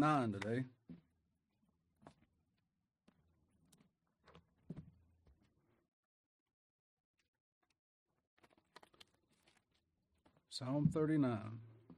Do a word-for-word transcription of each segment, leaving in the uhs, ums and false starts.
nine today. Psalm thirty-nine.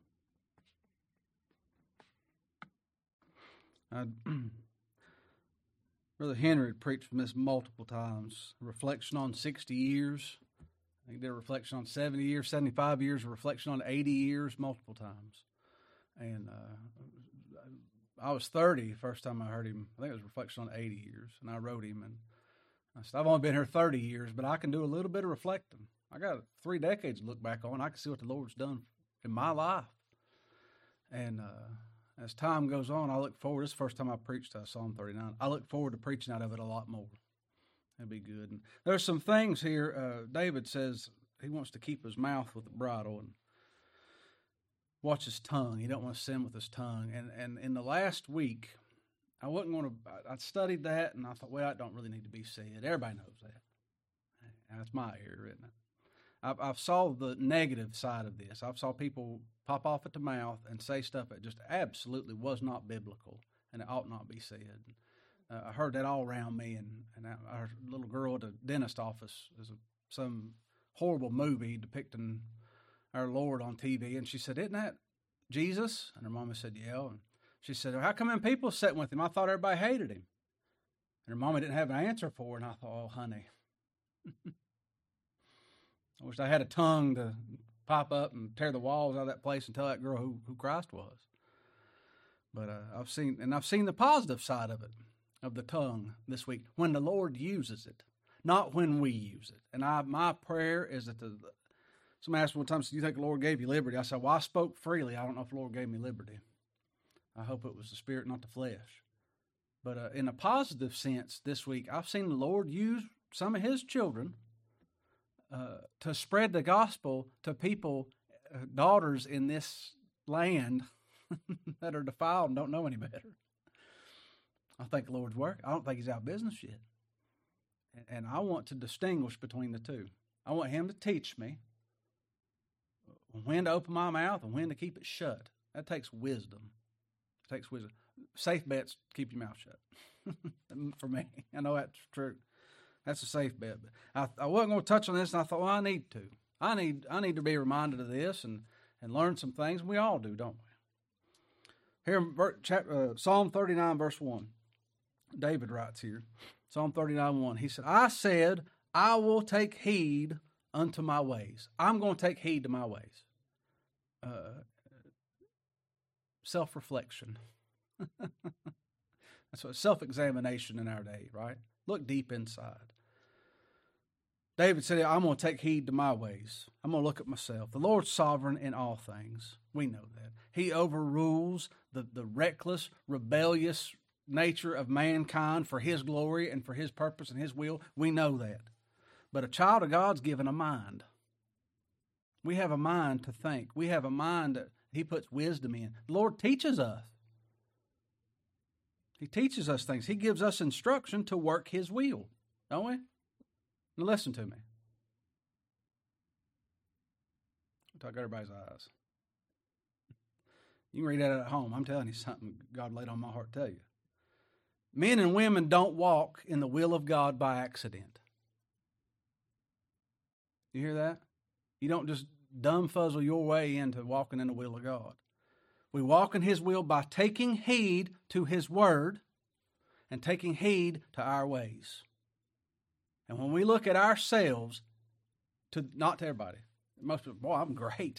I, Brother Henry had preached from this multiple times. A reflection on sixty years. He did a reflection on seventy years, seventy-five years, a reflection on eighty years, multiple times. And uh, I was thirty the first time I heard him. I think it was a reflection on eighty years. And I wrote him. And I said, I've only been here thirty years, but I can do a little bit of reflecting. I got three decades to look back on. I can see what the Lord's done in my life. And uh, as time goes on, I look forward. This is the first time I preached uh, Psalm thirty-nine. I look forward to preaching out of it a lot more. That'd be good. And there's some things here. Uh, David says he wants to keep his mouth with the bridle and watch his tongue. He don't want to sin with his tongue. And and in the last week, I wasn't going to. I studied that, and I thought, well, it don't really need to be said. Everybody knows that. That's my error, isn't it? I've, I've saw the negative side of this. I've saw people pop off at the mouth and say stuff that just absolutely was not biblical, and it ought not be said. Uh, I heard that all around me, and, and our little girl at the dentist office is a, some horrible movie depicting our Lord on T V, and she said, isn't that Jesus? And her mama said, yeah. And she said, well, how come them people sitting with him? I thought everybody hated him. And her mama didn't have an answer for her, and I thought, oh, honey. I wish I had a tongue to pop up and tear the walls out of that place and tell that girl who, who Christ was. But uh, I've seen, and I've seen the positive side of it, of the tongue this week, when the Lord uses it, not when we use it. And I, my prayer is that the, somebody asked me one time, do you think the Lord gave you liberty? I said, well, I spoke freely. I don't know if the Lord gave me liberty. I hope it was the Spirit, not the flesh. But uh, in a positive sense this week, I've seen the Lord use some of his children uh, to spread the gospel to people, uh, daughters in this land that are defiled and don't know any better. I think the Lord's work. I don't think he's out of business yet. And I want to distinguish between the two. I want him to teach me when to open my mouth and when to keep it shut. That takes wisdom. It takes wisdom. Safe bets, keep your mouth shut. For me, I know that's true. That's a safe bet. But I, I wasn't going to touch on this, and I thought, well, I need to. I need I need to be reminded of this and, and learn some things. We all do, don't we? Here in uh, Psalm thirty-nine, verse one, David writes here, Psalm thirty-nine, one, he said, I said, I will take heed unto my ways. I'm going to take heed to my ways. Uh, self-reflection. That's what self-examination in our day, right? Look deep inside. David said, I'm going to take heed to my ways. I'm going to look at myself. The Lord's sovereign in all things. We know that. He overrules the, the reckless, rebellious nature of mankind for his glory and for his purpose and his will. We know that. But a child of God's given a mind. We have a mind to think. We have a mind that he puts wisdom in. The Lord teaches us. He teaches us things. He gives us instruction to work his will, don't we? Now listen to me. I'll talk everybody's eyes. You can read that at home. I'm telling you something God laid on my heart to tell you. Men and women don't walk in the will of God by accident. You hear that? You don't just dumbfuzzle your way into walking in the will of God. We walk in his will by taking heed to his word and taking heed to our ways. And when we look at ourselves, to not to everybody, most people, boy, I'm great.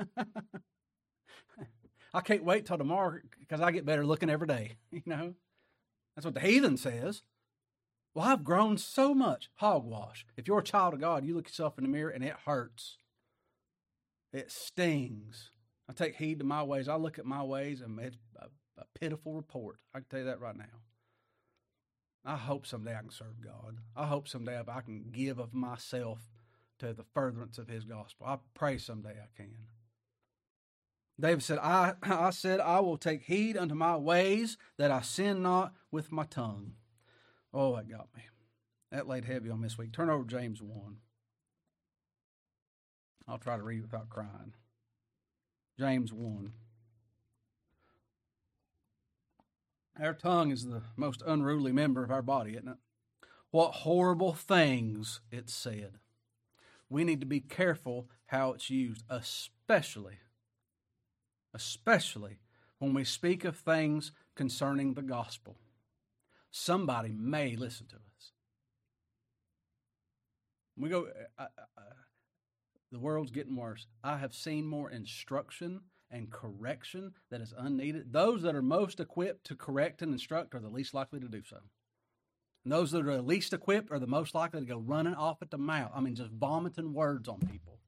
I can't wait till tomorrow because I get better looking every day. You know, that's what the heathen says. Well, I've grown so much. Hogwash. If you're a child of God, you look yourself in the mirror and it hurts. It stings. I take heed to my ways. I look at my ways and it's a, a pitiful report. I can tell you that right now. I hope someday I can serve God. I hope someday I can give of myself to the furtherance of his gospel. I pray someday I can. David said, I, I said, I will take heed unto my ways that I sin not with my tongue. Oh, that got me. That laid heavy on me this week. Turn over to James one. I'll try to read without crying. James one. Our tongue is the most unruly member of our body, isn't it? What horrible things it said. We need to be careful how it's used, especially, especially when we speak of things concerning the gospel. Somebody may listen to us. We go, I, I, the world's getting worse. I have seen more instruction and correction that is unneeded. Those that are most equipped to correct and instruct are the least likely to do so. And those that are the least equipped are the most likely to go running off at the mouth. I mean, just vomiting words on people.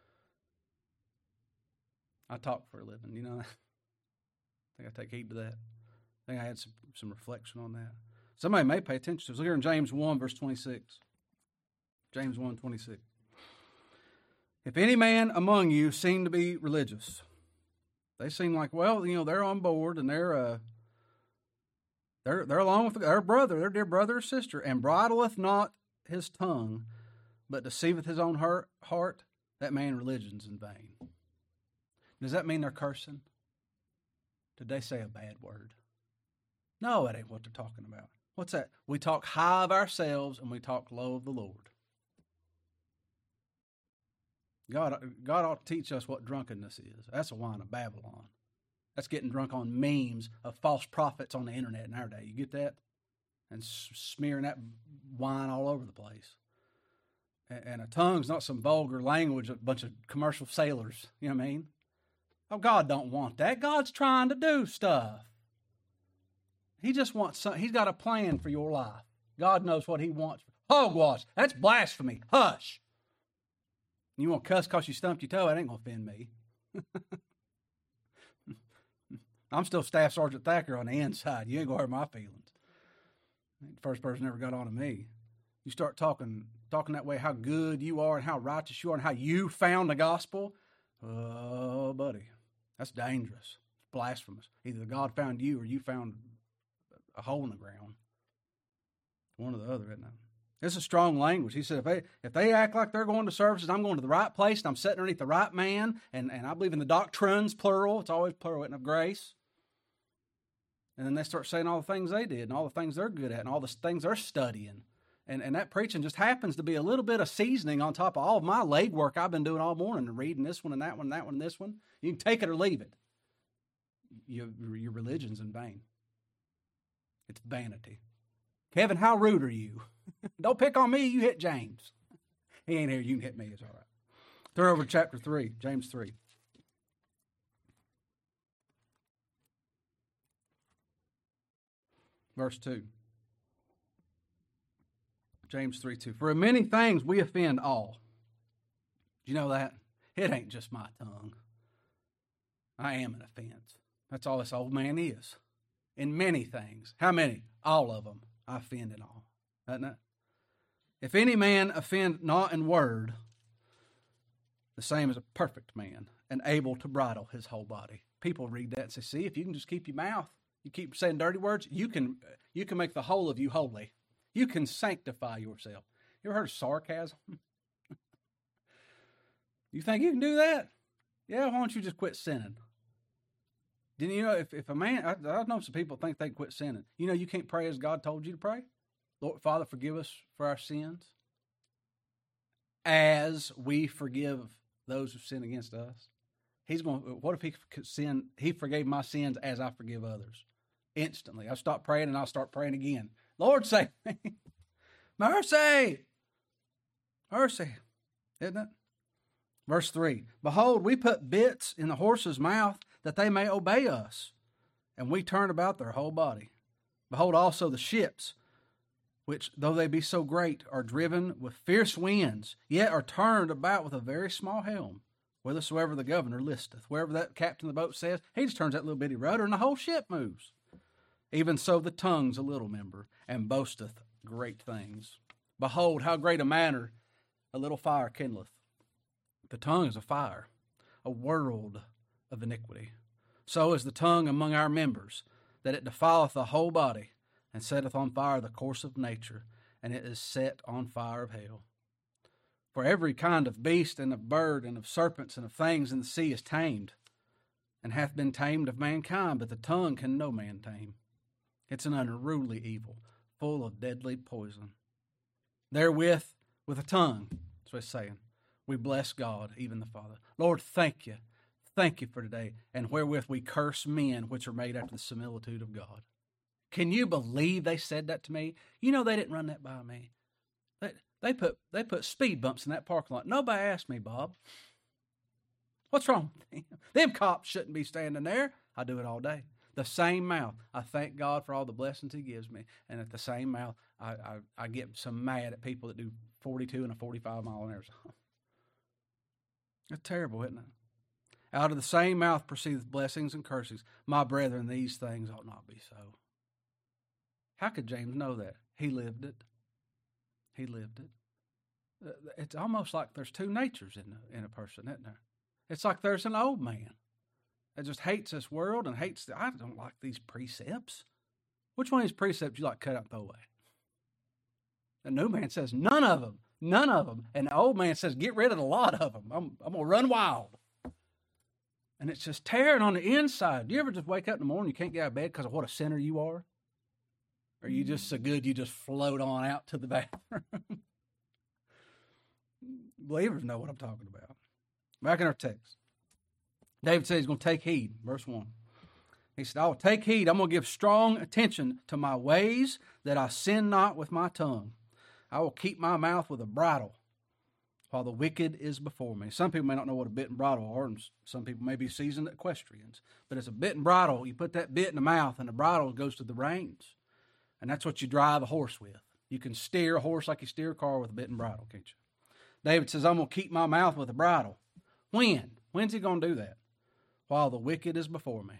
I talk for a living, you know. I think I take heed to that. I think I had some, some reflection on that. Somebody may pay attention to this. Look here in James one, verse twenty-six. James one, twenty-six. If any man among you seem to be religious, they seem like, well, you know, they're on board and they're uh, they're they're along with their brother, their dear brother or sister, and bridleth not his tongue, but deceiveth his own heart, heart, that man religion's in vain. Does that mean they're cursing? Did they say a bad word? No, that ain't what they're talking about. What's that? We talk high of ourselves and we talk low of the Lord. God, God ought to teach us what drunkenness is. That's a wine of Babylon. That's getting drunk on memes of false prophets on the internet in our day. You get that? And smearing that wine all over the place. And a tongue's not some vulgar language of a bunch of commercial sailors. You know what I mean? Oh, God don't want that. God's trying to do stuff. He just wants some, he's got a plan for your life. God knows what he wants. Hogwash. That's blasphemy. Hush. You want to cuss because you stumped your toe? That ain't going to offend me. I'm still Staff Sergeant Thacker on the inside. You ain't going to hurt my feelings. The first person ever got on to me. You start talking talking that way, how good you are and how righteous you are and how you found the gospel. Oh, buddy, that's dangerous. It's blasphemous. Either God found you or you found a hole in the ground. One or the other, isn't it? This is strong language. He said, if they, if they act like they're going to services, I'm going to the right place, and I'm sitting underneath the right man, and, and I believe in the doctrines, plural. It's always plural, isn't it, of grace. And then they start saying all the things they did and all the things they're good at and all the things they're studying. And, and that preaching just happens to be a little bit of seasoning on top of all of my legwork I've been doing all morning and reading this one and that one and that one and this one. You can take it or leave it. You, your religion's in vain. It's vanity. Kevin, how rude are you? Don't pick on me. You hit James. He ain't here. You can hit me. It's all right. Turn over to chapter three, James three. Verse two. James three, two. For in many things we offend all. Do you know that? It ain't just my tongue. I am an offense. That's all this old man is. In many things. How many? All of them. I offend in all. Doesn't it? If any man offend not in word, the same as a perfect man, and able to bridle his whole body. People read that and say, see, if you can just keep your mouth, you keep saying dirty words, you can you can make the whole of you holy. You can sanctify yourself. You ever heard of sarcasm? You think you can do that? Yeah, why don't you just quit sinning? Didn't you know if, if a man, I, I know some people think they quit sinning. You know you can't pray as God told you to pray? Lord, Father, forgive us for our sins as we forgive those who sin against us. He's going, what if he sin, he forgave my sins as I forgive others? Instantly. I'll stop praying and I'll start praying again. Lord, save me. Mercy. Mercy. Isn't it? Verse three. Behold, we put bits in the horse's mouth that they may obey us, and we turn about their whole body. Behold also the ships, which, though they be so great, are driven with fierce winds, yet are turned about with a very small helm, whithersoever the governor listeth. Wherever that captain of the boat says, he just turns that little bitty rudder, and the whole ship moves. Even so the tongue's a little member, and boasteth great things. Behold, how great a matter a little fire kindleth. The tongue is a fire, a world of iniquity. So is the tongue among our members, that it defileth the whole body, and setteth on fire the course of nature, and it is set on fire of hell. For every kind of beast and of bird and of serpents and of things in the sea is tamed, and hath been tamed of mankind, but the tongue can no man tame. It's an unruly evil, full of deadly poison. Therewith, with a tongue, that's what it's saying, we bless God, even the Father. Lord, thank you. Thank you for today. And wherewith we curse men which are made after the similitude of God. Can you believe they said that to me? You know they didn't run that by me. They, they put they put speed bumps in that parking lot. Nobody asked me, Bob. What's wrong with them? Them cops shouldn't be standing there. I do it all day. The same mouth, I thank God for all the blessings he gives me. And at the same mouth, I, I, I get so mad at people that do forty-two and a forty-five mile an hour zone. It's terrible, isn't it? Out of the same mouth proceedeth blessings and cursings. My brethren, these things ought not be so. How could James know that? He lived it. He lived it. It's almost like there's two natures in a, in a person, isn't there? It's like there's an old man that just hates this world and hates, the, I don't like these precepts. Which one of these precepts you like cut out and throw away? The new man says, none of them, none of them. And the old man says, get rid of a lot of them. I'm, I'm going to run wild. And it's just tearing on the inside. Do you ever just wake up in the morning, you can't get out of bed because of what a sinner you are? Or are you just so good you just float on out to the bathroom? Believers know what I'm talking about. Back in our text. David said he's going to take heed. Verse one. He said, I will take heed. I'm going to give strong attention to my ways, that I sin not with my tongue. I will keep my mouth with a bridle, while the wicked is before me. Some people may not know what a bit and bridle are, and some people may be seasoned equestrians. But it's a bit and bridle. You put that bit in the mouth, and the bridle goes to the reins. And that's what you drive a horse with. You can steer a horse like you steer a car with a bit and bridle, can't you? David says, I'm going to keep my mouth with a bridle. When? When's he going to do that? While the wicked is before me.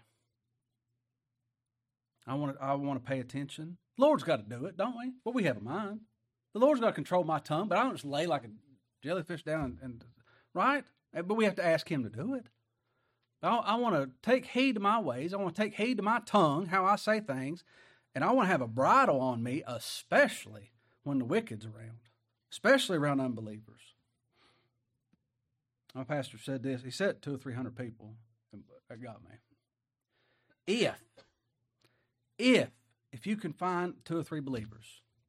I want to, I want to pay attention. The Lord's got to do it, don't we? Well, we have a mind. The Lord's got to control my tongue, but I don't just lay like a jellyfish down and, and right? But we have to ask him to do it. I, I want to take heed to my ways. I want to take heed to my tongue, how I say things. And I want to have a bridle on me, especially when the wicked's around, especially around unbelievers. My pastor said this. He said two or three hundred people. That got me. If, if, if you can find two or three believers,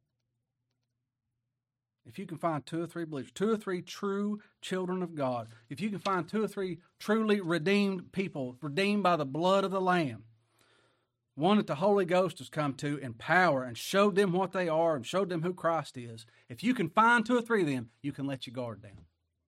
if you can find two or three believers, two or three true children of God, if you can find two or three truly redeemed people, redeemed by the blood of the Lamb, one that the Holy Ghost has come to in power and showed them what they are and showed them who Christ is, if you can find two or three of them, you can let your guard down.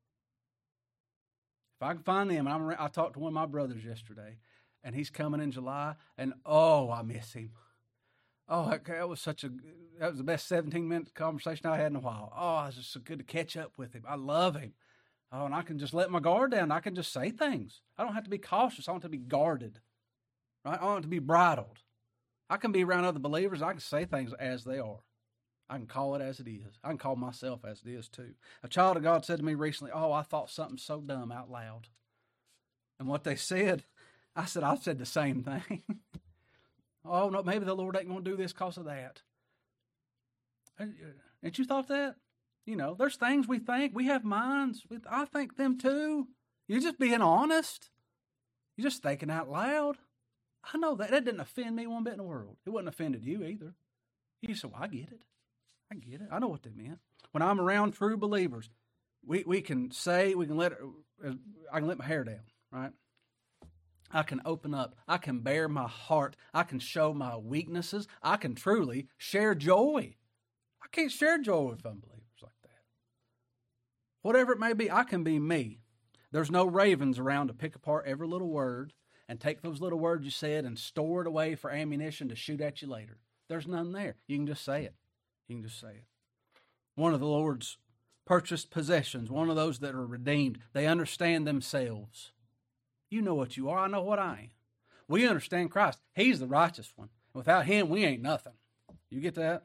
If I can find them, and I'm, I talked to one of my brothers yesterday, and he's coming in July, and oh, I miss him. Oh, that was such a, that was the best seventeen-minute conversation I had in a while. Oh, it's just so good to catch up with him. I love him. Oh, and I can just let my guard down. I can just say things. I don't have to be cautious. I want to be guarded. Right? I want to be bridled. I can be around other believers. I can say things as they are. I can call it as it is. I can call myself as it is too. A child of God said to me recently, oh, I thought something so dumb out loud. And what they said, I said, I said the same thing. Oh, no, maybe the Lord ain't going to do this because of that. Ain't you thought that? You know, there's things we think. We have minds. I think them too. You're just being honest. You're just thinking out loud. I know that. That didn't offend me one bit in the world. It wouldn't offended you either. You said, well, I get it. I get it. I know what they meant. When I'm around true believers, we, we can say, we can let, I can let my hair down, right? I can open up. I can bare my heart. I can show my weaknesses. I can truly share joy. I can't share joy with unbelievers like that. Whatever it may be, I can be me. There's no ravens around to pick apart every little word and take those little words you said and store it away for ammunition to shoot at you later. There's none there. You can just say it. You can just say it. One of the Lord's purchased possessions, one of those that are redeemed, they understand themselves. You know what you are. I know what I am. We understand Christ. He's the righteous one. Without him, we ain't nothing. You get that?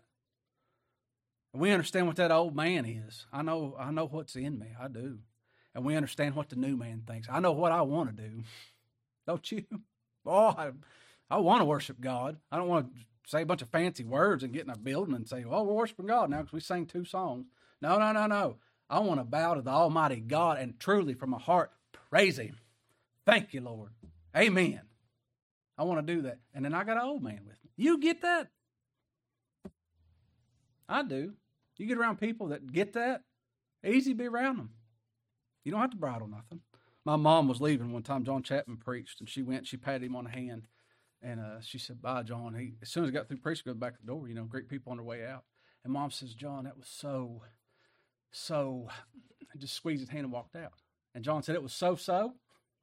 We understand what that old man is. I know, I know what's in me. I do. And we understand what the new man thinks. I know what I want to do. Don't you? Oh, I, I want to worship God. I don't want to say a bunch of fancy words and get in a building and say, well, we're worshiping God now because we sang two songs. No, no, no, no. I want to bow to the Almighty God and truly from my heart praise him. Thank you, Lord. Amen. I want to do that. And then I got an old man with me. You get that? I do. You get around people that get that, easy to be around them. You don't have to bridle nothing. My mom was leaving one time. John Chapman preached, and she went. She patted him on the hand, and uh, she said, "Bye, John." He, as soon as he got through preaching, goes back to the door. You know, greet people on their way out. And Mom says, "John, that was so, so." And just squeezed his hand and walked out. And John said, "It was so so."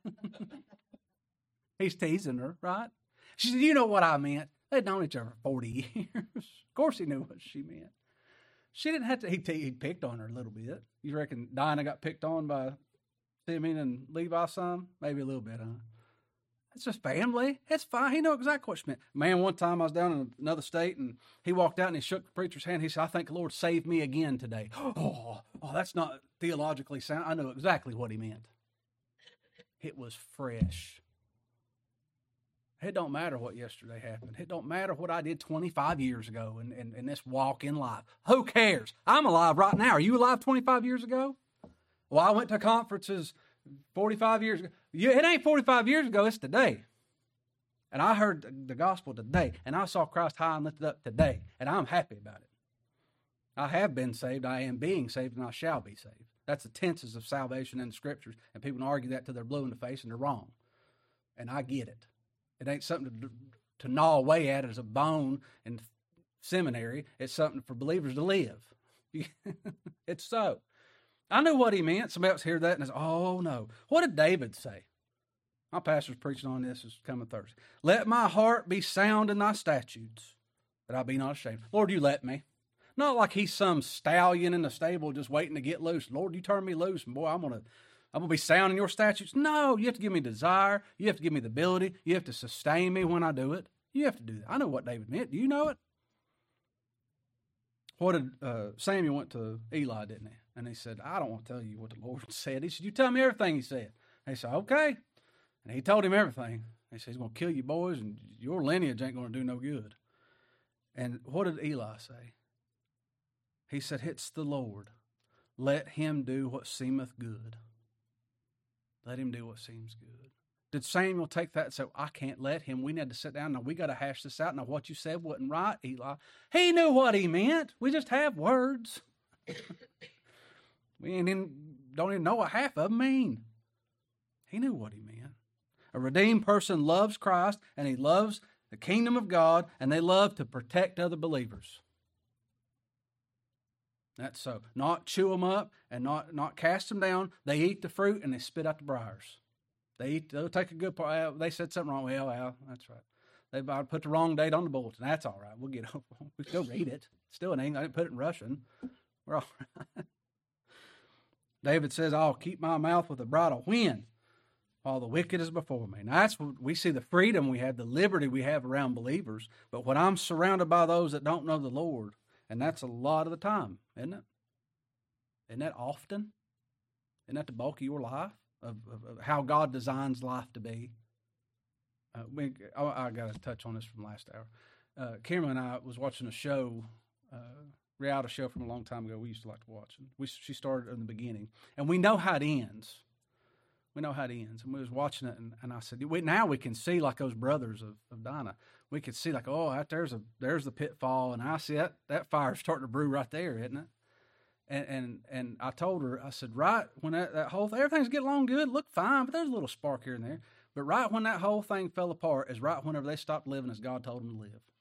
He's teasing her, right? She said, "You know what I meant. They'd known each other for forty years. Of course, he knew what she meant." She didn't have to. He, he picked on her a little bit. You reckon Dinah got picked on by Simeon and Levi some? Maybe a little bit, huh? It's just family. It's fine. He knew exactly what she meant. Man, one time I was down in another state, and he walked out and he shook the preacher's hand. He said, "I think the Lord saved me again today." Oh, oh, that's not theologically sound. I know exactly what he meant. It was fresh. It don't matter what yesterday happened. It don't matter what I did twenty-five years ago in, in, in this walk in life. Who cares? I'm alive right now. Are you alive twenty-five years ago? Well, I went to conferences forty-five years ago. It ain't forty-five years ago. It's today. And I heard the gospel today. And I saw Christ high and lifted up today. And I'm happy about it. I have been saved. I am being saved. And I shall be saved. That's the tenses of salvation in the Scriptures. And people can argue that till they're blue in the face and they're wrong. And I get it. It ain't something to, to gnaw away at as a bone in seminary. It's something for believers to live. It's so. I knew what he meant. Somebody else heard that and said, "Oh, no." What did David say? My pastor's preaching on this. It's coming Thursday. "Let my heart be sound in thy statutes, that I be not ashamed." Lord, you let me. Not like he's some stallion in the stable just waiting to get loose. Lord, you turn me loose, and boy, I'm going to I'm going to be sound in your statutes. No, you have to give me desire. You have to give me the ability. You have to sustain me when I do it. You have to do that. I know what David meant. Do you know it? What did uh, Samuel went to Eli, didn't he? And he said, "I don't want to tell you what the Lord said." He said, "You tell me everything he said." And he said, "Okay." And he told him everything. He said, "He's going to kill you boys, and your lineage ain't going to do no good." And what did Eli say? He said, "It's the Lord. Let him do what seemeth good." Let him do what seems good. Did Samuel take that and say, "I can't let him. We need to sit down. Now, we got to hash this out. Now, what you said wasn't right, Eli." He knew what he meant. We just have words. We ain't in, don't even know what half of them mean. He knew what he meant. A redeemed person loves Christ, and he loves the kingdom of God, and they love to protect other believers. That's so. Not chew them up and not, not cast them down. They eat the fruit and they spit out the briars. They eat, they'll take a good part. They said something wrong. Well, well, that's right. They put the wrong date on the bulletin. That's all right. We'll get over. We still read it. Still in English. I didn't put it in Russian. We're all right. David says, "I'll keep my mouth with a bridle when while the wicked is before me." Now that's what we see, the freedom we have, the liberty we have around believers. But when I'm surrounded by those that don't know the Lord, and that's a lot of the time, isn't it? Isn't that often? Isn't that the bulk of your life, of, of, of how God designs life to be? Uh, we, I, I got to touch on this from last hour. Uh, Cameron and I was watching a show, uh, reality show from a long time ago. We used to like to watch it. We, she started in the beginning, and we know how it ends. We know how it ends. And we was watching it, and, and I said, we, now we can see like those brothers of, of Dinah. We could see like, oh, out there's a there's the pitfall, and I see that that fire's starting to brew right there, isn't it? And and and I told her, I said, right when that, that whole thing, everything's getting along good, look fine, but there's a little spark here and there. But right when that whole thing fell apart is right whenever they stopped living as God told them to live.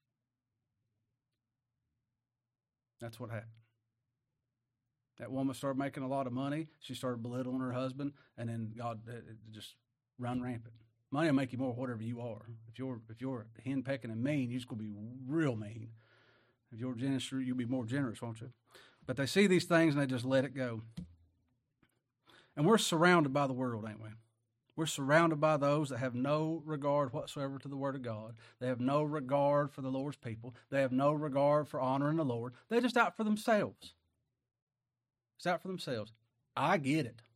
That's what happened. That woman started making a lot of money. She started belittling her husband, and then God it, it just run rampant. Money will make you more whatever you are. If you're if you're henpecking and mean, you're just going to be real mean. If you're generous, you'll be more generous, won't you? But they see these things and they just let it go. And we're surrounded by the world, ain't we? We're surrounded by those that have no regard whatsoever to the Word of God. They have no regard for the Lord's people. They have no regard for honoring the Lord. They're just out for themselves. It's out for themselves. I get it.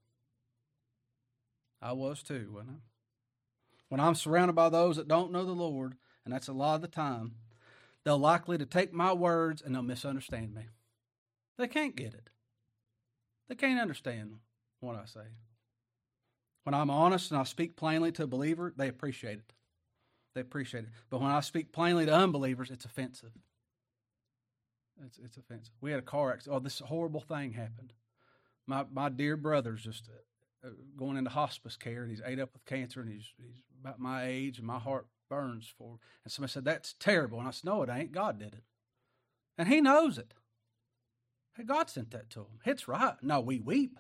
I was too, wasn't I? When I'm surrounded by those that don't know the Lord, and that's a lot of the time, they're likely to take my words and they'll misunderstand me. They can't get it. They can't understand what I say. When I'm honest and I speak plainly to a believer, they appreciate it. They appreciate it. But when I speak plainly to unbelievers, it's offensive. It's, it's offensive. We had a car accident. Oh, this horrible thing happened. My my dear brother's just uh, going into hospice care, and he's ate up with cancer, and he's he's about my age, and my heart burns for him. And somebody said, that's terrible. And I said, no, it ain't. God did it. And he knows it. Hey, God sent that to him. It's right. No, we weep.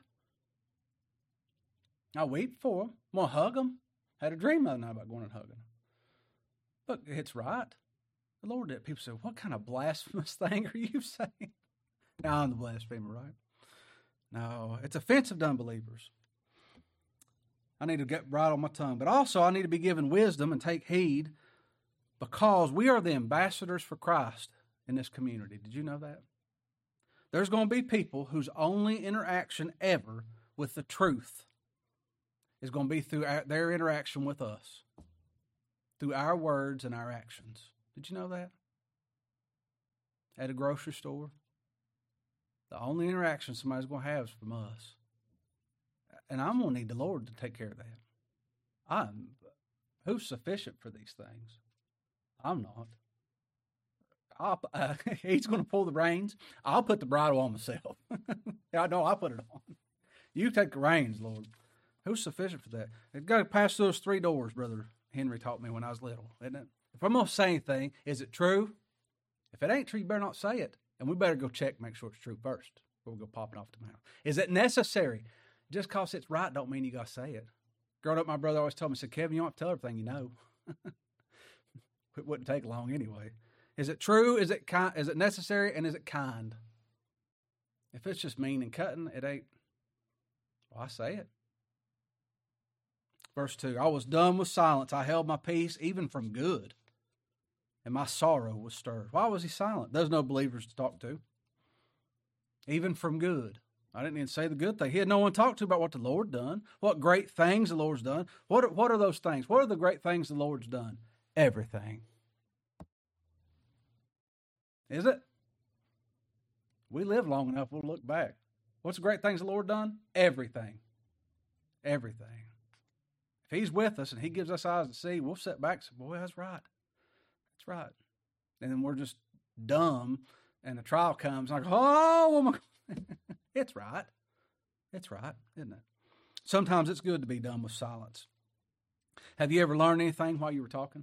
I weep for him. I'm going to hug him. Had a dream the other night about going and hugging him. But it's right. The Lord did. People say, what kind of blasphemous thing are you saying? Now I'm the blasphemer, right? No, it's offensive to unbelievers. I need to get right on my tongue. But also I need to be given wisdom and take heed, because we are the ambassadors for Christ in this community. Did you know that? There's going to be people whose only interaction ever with the truth is going to be through our, their interaction with us, through our words and our actions. Did you know that? At a grocery store, the only interaction somebody's going to have is from us. And I'm going to need the Lord to take care of that. I'm, who's sufficient for these things? I'm not. I'll, uh, he's going to pull the reins. I'll put the bridle on myself. I know I'll put it on. You take the reins, Lord. Who's sufficient for that? You've got to pass those three doors, Brother Henry taught me when I was little, isn't it? If I'm going to say anything, is it true? If it ain't true, you better not say it. And we better go check, make sure it's true first before we go popping off the mouth. Is it necessary? Just because it's right don't mean you got to say it. Growing up, my brother always told me, said, Kevin, you don't have to tell everything you know. It wouldn't take long anyway. Is it true? Is it kind? Is it necessary? And is it kind? If it's just mean and cutting, it ain't. Well, I say it. Verse two, I was dumb with silence. I held my peace even from good, and my sorrow was stirred. Why was he silent? There's no believers to talk to. Even from good. I didn't even say the good thing. He had no one to talk to about what the Lord done, what great things the Lord's done. What are, what are those things? What are the great things the Lord's done? Everything. Is it? We live long enough, we'll look back. What's the great things the Lord done? Everything. Everything. If he's with us and he gives us eyes to see, we'll sit back and say, boy, that's right. That's right. And then we're just dumb and the trial comes and I go, oh, my God. It's right. It's right, isn't it? Sometimes it's good to be dumb with silence. Have you ever learned anything while you were talking?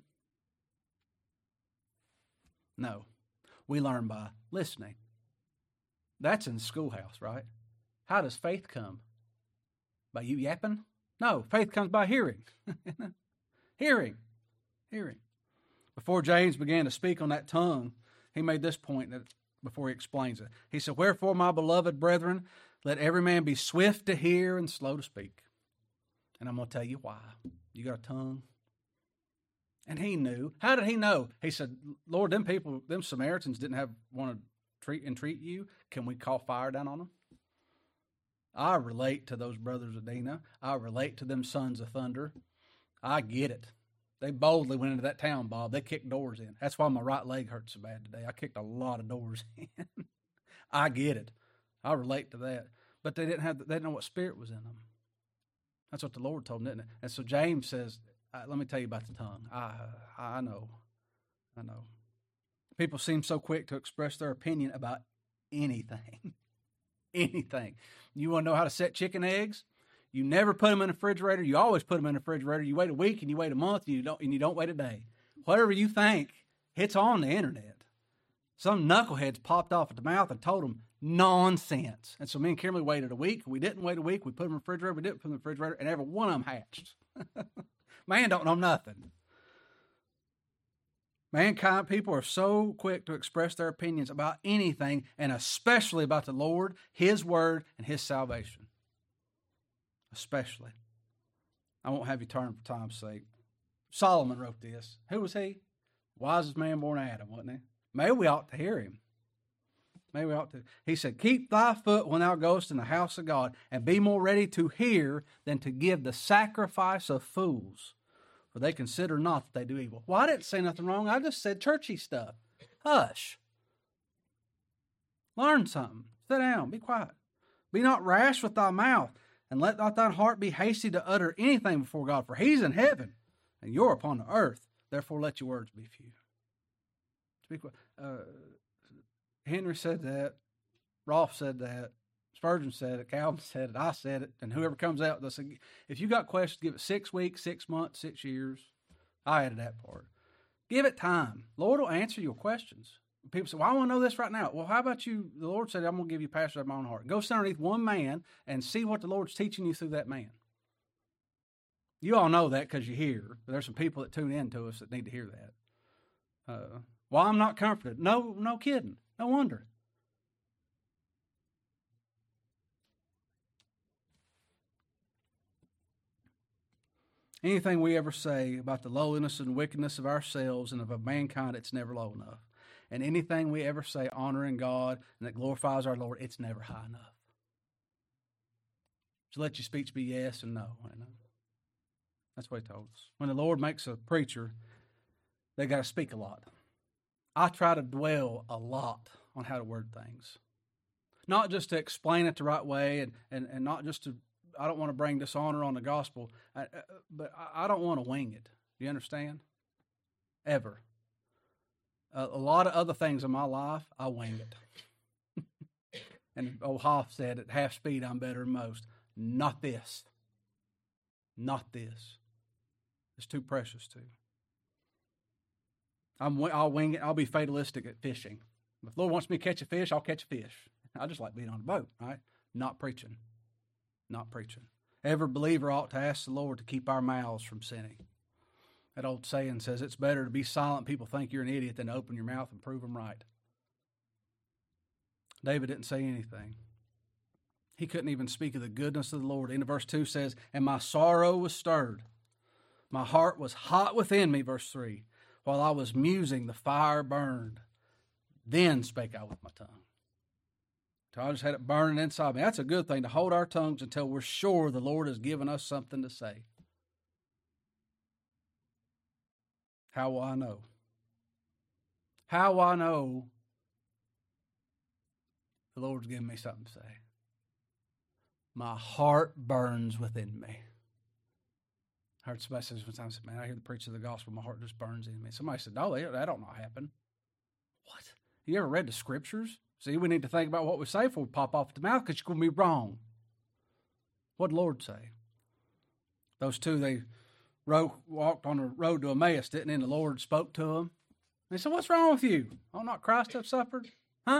No. We learn by listening. That's in the schoolhouse, right? How does faith come? By you yapping? No, faith comes by hearing. Hearing. Hearing. Before James began to speak on that tongue, he made this point that before he explains it. He said, wherefore, my beloved brethren, let every man be swift to hear and slow to speak. And I'm going to tell you why. You got a tongue? And he knew. How did he know? He said, Lord, them people, them Samaritans didn't have want to treat entreat you. Can we call fire down on them? I relate to those brothers of Dinah. I relate to them sons of thunder. I get it. They boldly went into that town, Bob. They kicked doors in. That's why my right leg hurts so bad today. I kicked a lot of doors in. I get it. I relate to that. But they didn't have. They didn't know what spirit was in them. That's what the Lord told them, didn't it? And so James says, Uh, let me tell you about the tongue. I I know. I know. People seem so quick to express their opinion about anything. Anything. You want to know how to set chicken eggs? You never put them in the refrigerator. You always put them in the refrigerator. You wait a week and you wait a month and you don't and you don't wait a day. Whatever you think, it's on the internet. Some knuckleheads popped off at the mouth and told them nonsense. And so me and Kimberly waited a week. We didn't wait a week. We put them in the refrigerator. We didn't put them in the refrigerator. And every one of them hatched. Man don't know nothing. Mankind people are so quick to express their opinions about anything, and especially about the Lord, His Word, and His salvation. Especially. I won't have you turn for time's sake. Solomon wrote this. Who was he? Wisest man born Adam, wasn't he? Maybe we ought to hear him. Maybe we ought to. He said, keep thy foot when thou goest in the house of God, and be more ready to hear than to give the sacrifice of fools. For they consider not that they do evil. Well, I didn't say nothing wrong. I just said churchy stuff. Hush. Learn something. Sit down. Be quiet. Be not rash with thy mouth, and let not thine heart be hasty to utter anything before God. For He's in heaven, and you're upon the earth. Therefore, let your words be few. Speak. Uh, Henry said that. Rolfe said that. Spurgeon said it. Calvin said it. I said it. And whoever comes out, they'll say, if you got questions, give it six weeks, six months, six years. I added that part. Give it time. Lord will answer your questions. People say, well, I want to know this right now. Well, how about you? The Lord said, I'm going to give you pastors of my own heart. Go sit underneath one man and see what the Lord's teaching you through that man. You all know that because you hear. There's some people that tune in to us that need to hear that. Uh, well, I'm not comforted. No, no kidding. No wonder. Anything we ever say about the lowliness and wickedness of ourselves and of mankind, it's never low enough. And anything we ever say honoring God and that glorifies our Lord, it's never high enough. So let your speech be yes and no. That's what he told us. When the Lord makes a preacher, they got to speak a lot. I try to dwell a lot on how to word things. Not just to explain it the right way and, and, and not just to, I don't want to bring dishonor on the gospel, I, uh, but I, I don't want to wing it. Do you understand? Ever. Uh, a lot of other things in my life, I wing it. And old Hoff said, at half speed, I'm better than most. Not this. Not this. It's too precious to. I'm, I'll wing it. I'll be fatalistic at fishing. If the Lord wants me to catch a fish, I'll catch a fish. I just like being on a boat, right? Not preaching. Not preaching. Every believer ought to ask the Lord to keep our mouths from sinning. That old saying says it's better to be silent, people think you're an idiot, than to open your mouth and prove them right. David didn't say anything. He couldn't even speak of the goodness of the Lord. In verse two says, and my sorrow was stirred. My heart was hot within me, verse three. While I was musing, the fire burned. Then spake I with my tongue. So I just had it burning inside me. That's a good thing, to hold our tongues until we're sure the Lord has given us something to say. How will I know? How will I know the Lord's given me something to say? My heart burns within me. I heard somebody say sometimes, man, I hear the preaching of the gospel, my heart just burns in me. Somebody said, no, that don't not happen. What? You ever read the scriptures? See, we need to think about what we say before we pop off the mouth, because you're going to be wrong. What did the Lord say? Those two, they rode, walked on the road to Emmaus, didn't they? And the Lord spoke to them. They said, what's wrong with you? Oh, not Christ have suffered? Huh?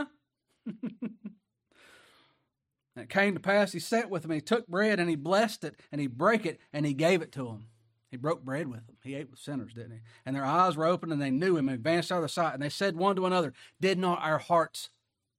And it came to pass, he sat with them, he took bread, and he blessed it, and he brake it, and he gave it to them. He broke bread with them. He ate with sinners, didn't he? And their eyes were open, and they knew him, and advanced out of their sight. And they said one to another, did not our hearts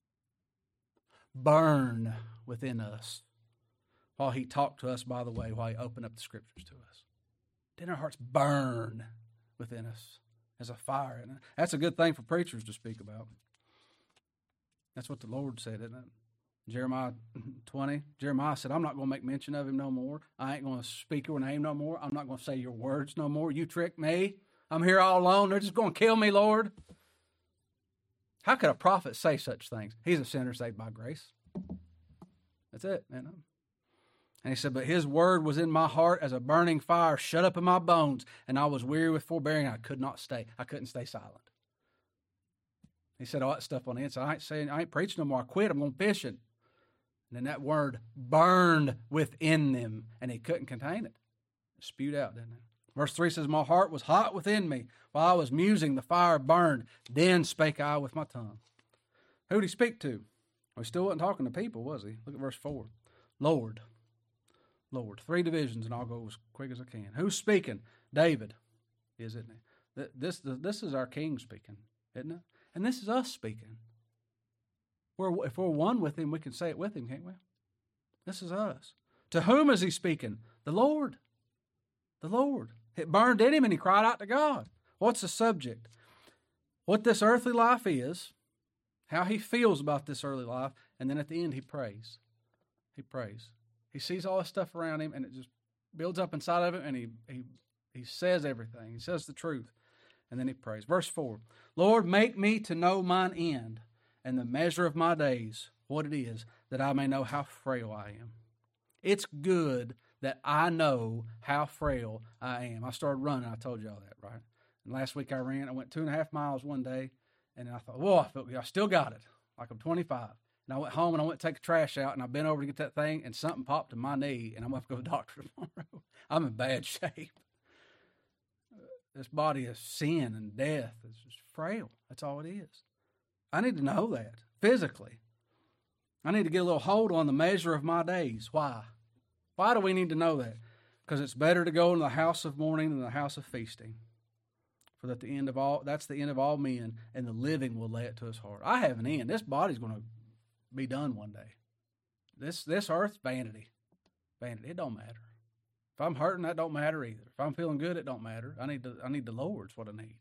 burn within us while he talked to us by the way, while he opened up the scriptures to us? Didn't our hearts burn within us as a fire? And that's a good thing for preachers to speak about. That's what the Lord said, isn't it? Jeremiah twenty, Jeremiah said, I'm not going to make mention of him no more. I ain't going to speak your name no more. I'm not going to say your words no more. You tricked me. I'm here all alone. They're just going to kill me, Lord. How could a prophet say such things? He's a sinner saved by grace. That's it. You know? And he said, but his word was in my heart as a burning fire, shut up in my bones, and I was weary with forbearing. I could not stay. I couldn't stay silent. He said all that stuff on the inside. I ain't saying, I ain't preaching no more. I quit. I'm going fishing. And then that word burned within them, and he couldn't contain it. It spewed out, didn't it? Verse three says, my heart was hot within me. While I was musing, the fire burned. Then spake I with my tongue. Who did he speak to? Well, he still wasn't talking to people, was he? Look at verse four. Lord. Lord. Three divisions, and I'll go as quick as I can. Who's speaking? David is, isn't he? This, this is our king speaking, isn't it? And this is us speaking. We're, if we're one with him, we can say it with him, can't we? This is us. To whom is he speaking? The Lord. The Lord. It burned in him and he cried out to God. What's the subject? What this earthly life is, how he feels about this earthly life, and then at the end he prays. He prays. He sees all this stuff around him and it just builds up inside of him, and he, he, he says everything. He says the truth. And then he prays. Verse four. Lord, make me to know mine end, and the measure of my days, what it is, that I may know how frail I am. It's good that I know how frail I am. I started running, I told y'all that, right? And last week I ran, I went two and a half miles one day, and I thought, whoa, I feel good. I still got it, like I'm twenty-five. And I went home and I went to take the trash out, and I bent over to get that thing, and something popped in my knee, and I'm going to have to go to the doctor tomorrow. I'm in bad shape. This body is sin and death. It's just frail. That's all it is. I need to know that physically. I need to get a little hold on the measure of my days. Why? Why do we need to know that? Because it's better to go into the house of mourning than the house of feasting. For that the end of all, that's the end of all men, and the living will lay it to his heart. I have an end. This body's going to be done one day. This this earth's vanity. Vanity. It don't matter. If I'm hurting, that don't matter either. If I'm feeling good, it don't matter. I need to, I need the Lord's what I need.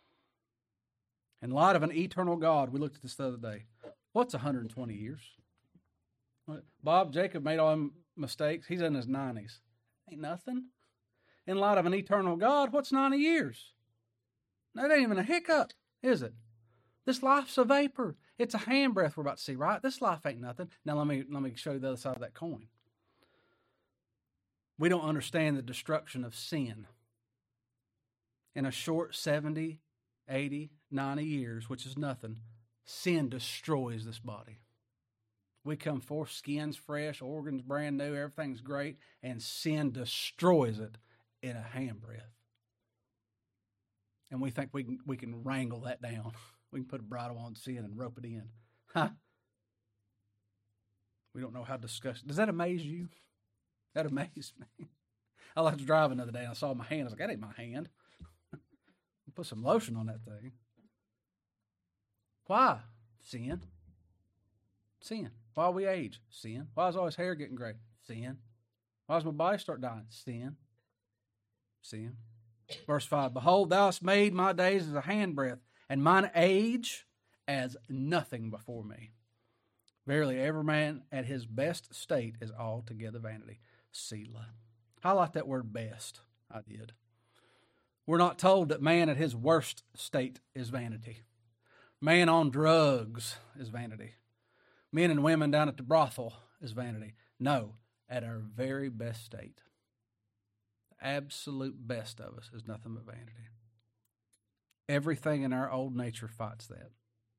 In light of an eternal God, we looked at this the other day. What's one hundred twenty years? Bob Jacob made all them mistakes. He's in his nineties. Ain't nothing. In light of an eternal God, what's ninety years? That ain't even a hiccup, is it? This life's a vapor. It's a handbreath we're about to see, right? This life ain't nothing. Now let me let me show you the other side of that coin. We don't understand the destruction of sin. In a short seventy, eighty, ninety years, which is nothing, sin destroys this body. We come forth, skin's fresh, organs brand new, everything's great, and sin destroys it in a handbreath. And we think we can we can wrangle that down. We can put a bridle on sin and rope it in. Huh? We don't know how to discuss. Does that amaze you? That amazed me. I was driving the other day and I saw my hand. I was like, that ain't my hand. Put some lotion on that thing. Why? Sin. Sin. Why we age? Sin. Why is all his hair getting gray? Sin. Why does my body start dying? Sin. Sin. Verse five, behold, thou hast made my days as a handbreadth, and mine age as nothing before me. Verily, every man at his best state is altogether vanity. Selah. Highlight that word best. I did. We're not told that man at his worst state is vanity. Man on drugs is vanity. Men and women down at the brothel is vanity. No, at our very best state. The absolute best of us is nothing but vanity. Everything in our old nature fights that.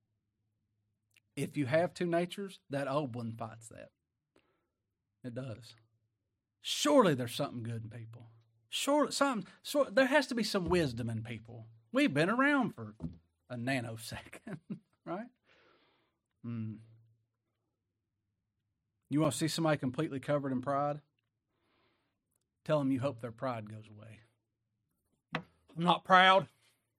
If you have two natures, that old one fights that. It does. Surely there's something good in people. Surely, some, sure, there has to be some wisdom in people. We've been around for a nanosecond, right? Mm. You want to see somebody completely covered in pride? Tell them you hope their pride goes away. I'm not proud.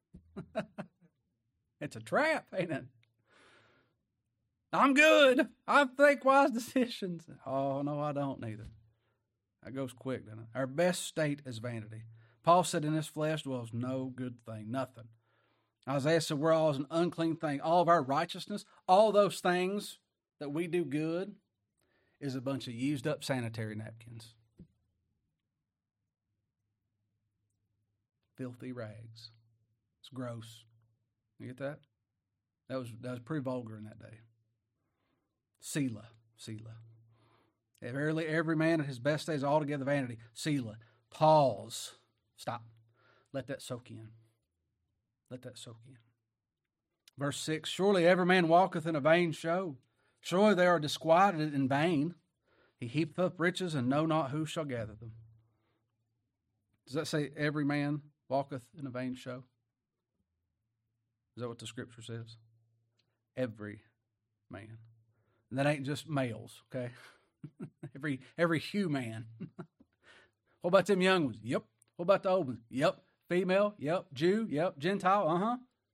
It's a trap, ain't it? I'm good. I make wise decisions. Oh, no, I don't neither. That goes quick, doesn't it? Our best state is vanity. Paul said, in his flesh dwells no good thing, nothing. Isaiah said, we're all as an unclean thing. All of our righteousness, all those things that we do good, is a bunch of used up sanitary napkins. Filthy rags. It's gross. You get that? That was that was pretty vulgar in that day. Selah, Selah. Verily, every man at his best day is altogether vanity. Selah. Pause. Stop. Let that soak in. Let that soak in. Verse six, surely every man walketh in a vain show. Surely they are disquieted in vain. He heapeth up riches and know not who shall gather them. Does that say every man walketh in a vain show? Is that what the scripture says? Every man. And that ain't just males, okay? every every human. What about them young ones? Yep. What about the old ones? Yep. Female? Yep. Jew? Yep. Gentile? Uh-huh.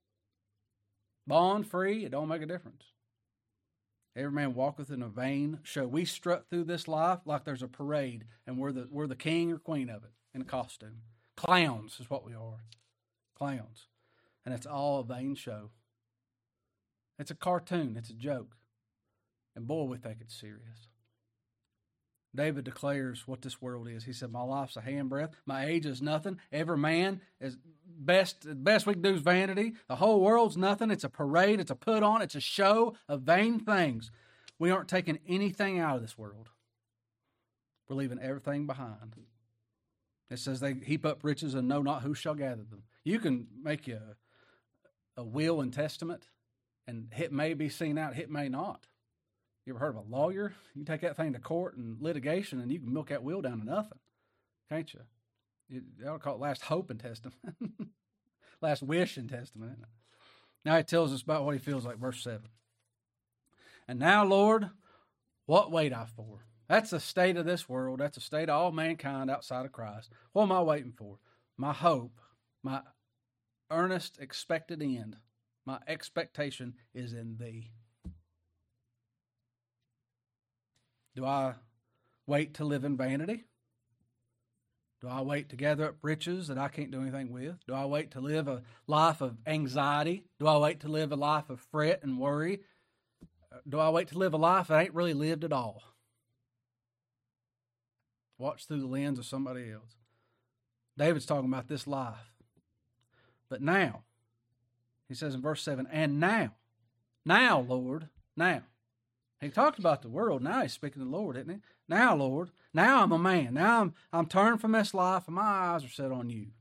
Bond, free? It don't make a difference. Every man walketh in a vain show. We strut through this life like there's a parade, and we're the we're the king or queen of it in a costume. Clowns is what we are. Clowns. And it's all a vain show. It's a cartoon. It's a joke. And boy, we think it's serious. David declares what this world is. He said, my life's a handbreadth. My age is nothing. Every man is best. The best we can do is vanity. The whole world's nothing. It's a parade. It's a put on. It's a show of vain things. We aren't taking anything out of this world. We're leaving everything behind. It says they heap up riches and know not who shall gather them. You can make you a, a will and testament, and it may be seen out, it may not. You ever heard of a lawyer? You take that thing to court and litigation, and you can milk that will down to nothing, can't you? You ought to call it last hope and testament, last wish and testament. Now he tells us about what he feels like, verse seven. And now, Lord, what wait I for? That's the state of this world. That's the state of all mankind outside of Christ. What am I waiting for? My hope, my earnest expected end, my expectation is in Thee. Do I wait to live in vanity? Do I wait to gather up riches that I can't do anything with? Do I wait to live a life of anxiety? Do I wait to live a life of fret and worry? Do I wait to live a life that ain't really lived at all? Watch through the lens of somebody else. David's talking about this life. But now, he says in verse seven, and now, now, Lord, now. He talked about the world. Now he's speaking to the Lord, isn't he? Now, Lord, now I'm a man. Now I'm, I'm turned from this life, and my eyes are set on you.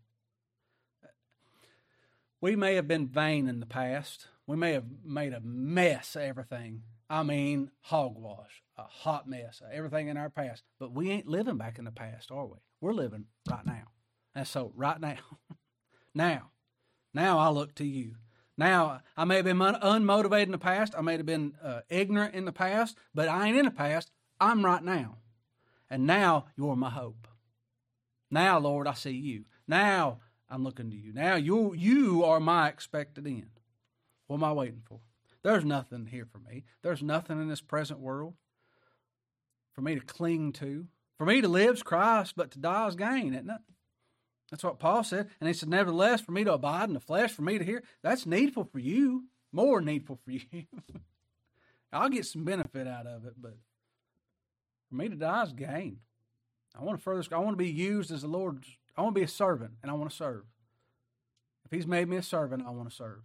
We may have been vain in the past. We may have made a mess of everything. I mean, hogwash, a hot mess of everything in our past. But we ain't living back in the past, are we? We're living right now. And so, right now, now, now I look to you. Now, I may have been unmotivated in the past. I may have been uh, ignorant in the past, but I ain't in the past. I'm right now. And now, you're my hope. Now, Lord, I see you. Now, I'm looking to you. Now, you, you are my expected end. What am I waiting for? There's nothing here for me. There's nothing in this present world for me to cling to. For me to live is Christ, but to die is gain, isn't it? That's what Paul said. And he said, nevertheless, for me to abide in the flesh, for me to hear, that's needful for you, more needful for you. I'll get some benefit out of it, but for me to die is gain. I want to further, I want to be used as the Lord's, I want to be a servant, and I want to serve. If he's made me a servant, I want to serve.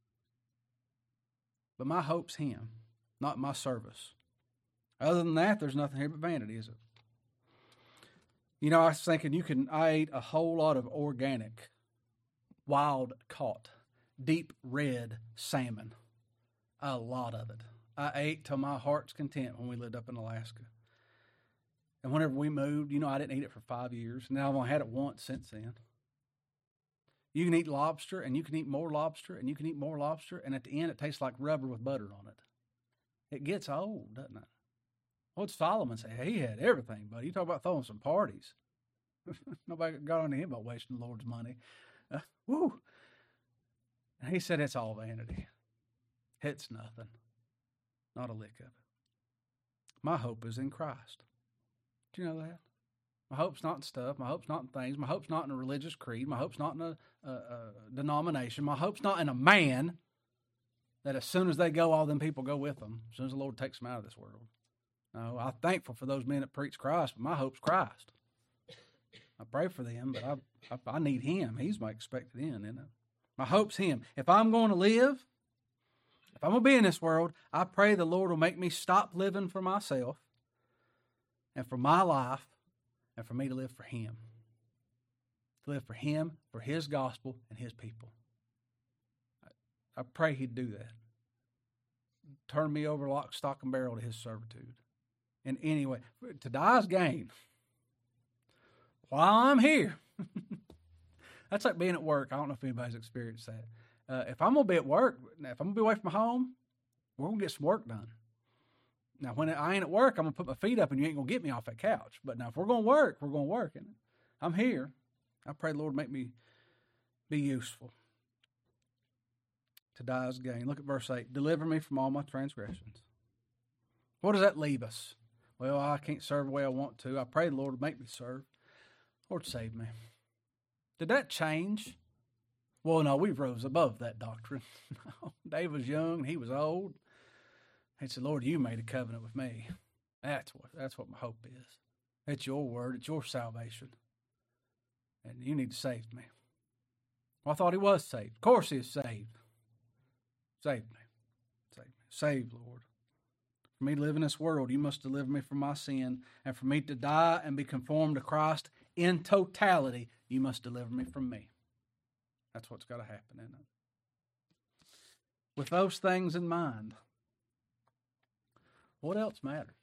But my hope's him, not my service. Other than that, there's nothing here but vanity, is it? You know, I was thinking you can, I ate a whole lot of organic, wild caught, deep red salmon. A lot of it. I ate till my heart's content when we lived up in Alaska. And whenever we moved, you know, I didn't eat it for five years. Now I've only had it once since then. You can eat lobster, and you can eat more lobster, and you can eat more lobster, and at the end it tastes like rubber with butter on it. It gets old, doesn't it? What'd Solomon say? He had everything, buddy. You talk about throwing some parties. Nobody got on to him about wasting the Lord's money. Uh, woo! And he said it's all vanity. It's nothing. Not a lick of it. My hope is in Christ. Do you know that? My hope's not in stuff. My hope's not in things. My hope's not in a religious creed. My hope's not in a, a, a denomination. My hope's not in a man that as soon as they go, all them people go with them, as soon as the Lord takes them out of this world. No, I'm thankful for those men that preach Christ, but my hope's Christ. I pray for them, but I, I, I need him. He's my expected end, isn't it? My hope's him. If I'm going to live, if I'm going to be in this world, I pray the Lord will make me stop living for myself and for my life and for me to live for him. To live for him, for his gospel, and his people. I, I pray he'd do that. Turn me over lock, stock, and barrel to his servitude. In any way. To die is gain. While I'm here. That's like being at work. I don't know if anybody's experienced that. Uh, if I'm going to be at work, if I'm going to be away from home, we're going to get some work done. Now, when I ain't at work, I'm going to put my feet up and you ain't going to get me off that couch. But now, if we're going to work, we're going to work. And I'm here. I pray the Lord make me be useful. To die is gain. Look at verse eight. Deliver me from all my transgressions. What does that leave us? Well, I can't serve the way I want to. I pray the Lord would make me serve. Lord, save me. Did that change? Well, no, we rose above that doctrine. Dave was young and he was old. He said, Lord, you made a covenant with me. That's what that's what my hope is. It's your word. It's your salvation. And you need to save me. Well, I thought he was saved. Of course he is saved. Save me. Save me. Save, Lord. For me to live in this world, you must deliver me from my sin. And for me to die and be conformed to Christ in totality, you must deliver me from me. That's what's got to happen, isn't it? With those things in mind, what else matters?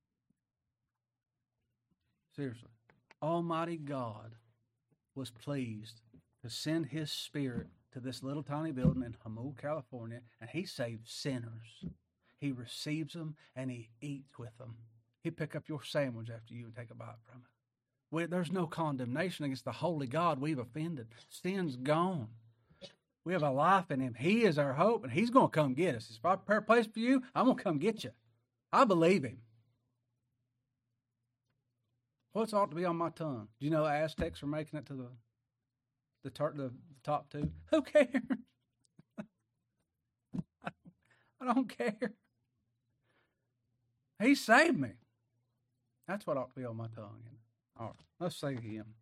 Seriously. Almighty God was pleased to send His Spirit to this little tiny building in Jamul, California, and He saved sinners. He receives them and He eats with them. He pick up your sandwich after you and take a bite from it. We, there's no condemnation against the holy God we've offended. Sin's gone. We have a life in Him. He is our hope, and He's going to come get us. If I prepare a place for you, I'm going to come get you. I believe Him. What's ought to be on my tongue? Do you know the Aztecs are making it to the the, tar- the top two? Who cares? I don't care. He saved me. That's what ought to be on my tongue. All right, let's say Him.